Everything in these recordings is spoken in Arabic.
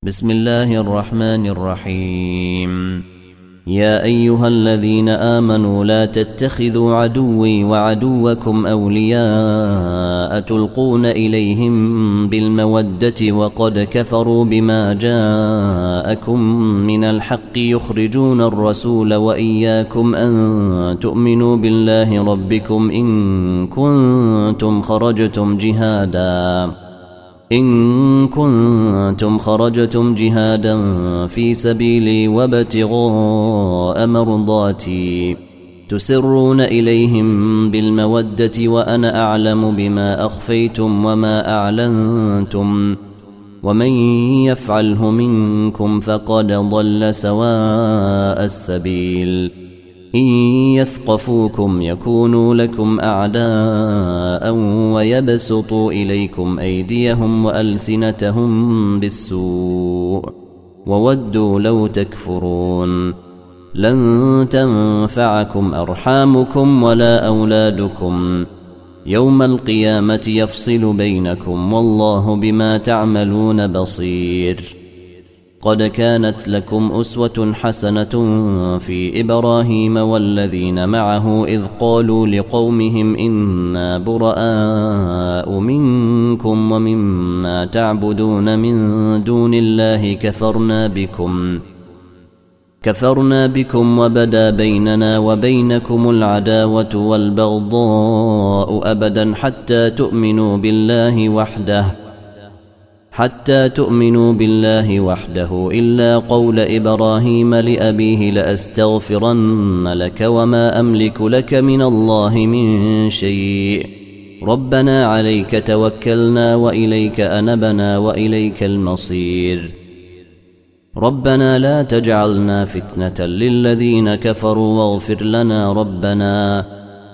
بسم الله الرحمن الرحيم. يا أيها الذين آمنوا لا تتخذوا عدوي وعدوكم أولياء تلقون إليهم بالمودة وقد كفروا بما جاءكم من الحق يخرجون الرسول وإياكم أن تؤمنوا بالله ربكم إن كنتم خرجتم جهادا في سبيلي وابتغاء مرضاتي تسرون إليهم بالمودة وأنا أعلم بما أخفيتم وما أعلنتم ومن يفعله منكم فقد ضل سواء السبيل إن يثقفوكم يكونوا لكم أعداء ويبسطوا إليكم أيديهم وألسنتهم بالسوء وودوا لو تكفرون لن تنفعكم أرحامكم ولا أولادكم يوم القيامة يفصل بينكم والله بما تعملون بصير. قد كانت لكم أسوة حسنة في إبراهيم والذين معه إذ قالوا لقومهم إنا براء منكم ومما تعبدون من دون الله كفرنا بكم وبدا بيننا وبينكم العداوة والبغضاء أبدا حتى تؤمنوا بالله وحده إلا قول إبراهيم لأبيه لأستغفرن لك وما أملك لك من الله من شيء ربنا عليك توكلنا وإليك أنبنا وإليك المصير ربنا لا تجعلنا فتنة للذين كفروا واغفر لنا ربنا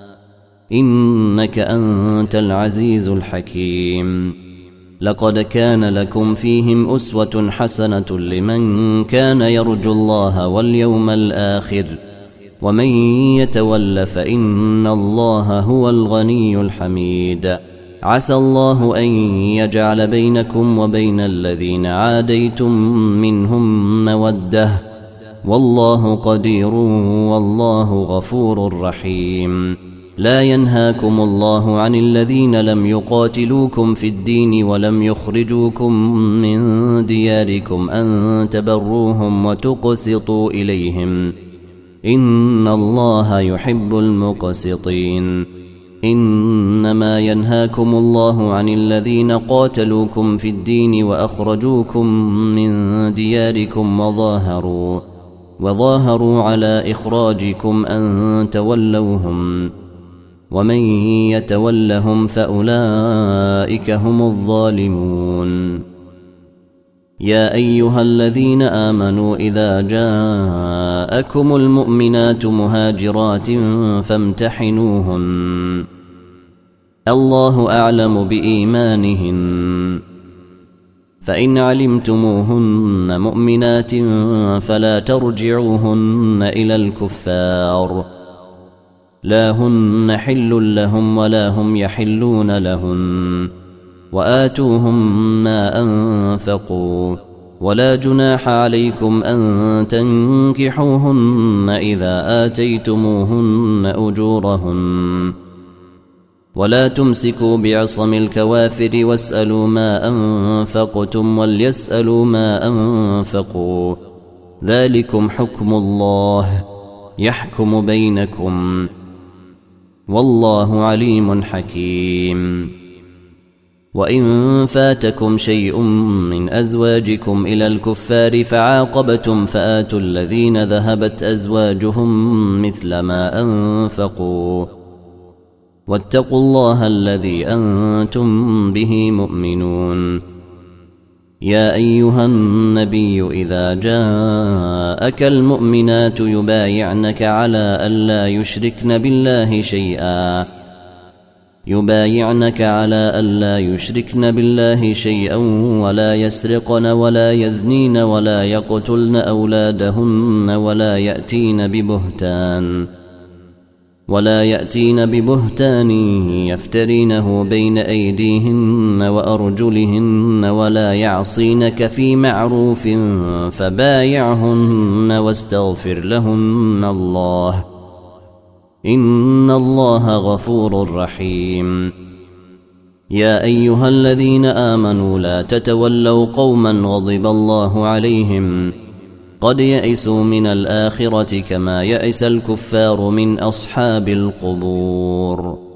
إنك أنت العزيز الحكيم. لقد كان لكم فيهم أسوة حسنة لمن كان يرجو الله واليوم الآخر ومن يتول فإن الله هو الغني الحميد. عسى الله أن يجعل بينكم وبين الذين عاديتم منهم مودة والله قدير والله غفور رحيم. لا ينهاكم الله عن الذين لم يقاتلوكم في الدين ولم يخرجوكم من دياركم أن تبروهم وتقسطوا إليهم إن الله يحب المقسطين. إنما ينهاكم الله عن الذين قاتلوكم في الدين وأخرجوكم من دياركم وظاهروا على إخراجكم أن تولوهم ومن يتولهم فأولئك هم الظالمون. يا أيها الذين آمنوا إذا جاءكم المؤمنات مهاجرات فامتحنوهن الله أعلم بإيمانهن فإن علمتموهن مؤمنات فلا ترجعوهن إلى الكفار لا هن حل لهم ولا هم يحلون لهن وآتوهم ما أنفقوا ولا جناح عليكم أن تنكحوهن إذا آتيتموهن أجورهن ولا تمسكوا بعصم الكوافر واسألوا ما أنفقتم وليسألوا ما أنفقوا ذلكم حكم الله يحكم بينكم والله عليم حكيم. وإن فاتكم شيء من أزواجكم إلى الكفار فعاقبتم فآتوا الذين ذهبت أزواجهم مثل ما أنفقوا واتقوا الله الذي أنتم به مؤمنون. يا أيها النبي إذا جاءك المؤمنات يبايعنك على ألا يشركن بالله شيئا ولا يسرقن ولا يزنين ولا يقتلن أولادهن ولا يأتين ببهتان يفترينه بين أيديهن وأرجلهن ولا يعصينك في معروف فبايعهن واستغفر لهن الله إن الله غفور رحيم. يا أيها الذين آمنوا لا تتولوا قوما غضب الله عليهم قد يئسوا من الآخرة كما يئس الكفار من أصحاب القبور.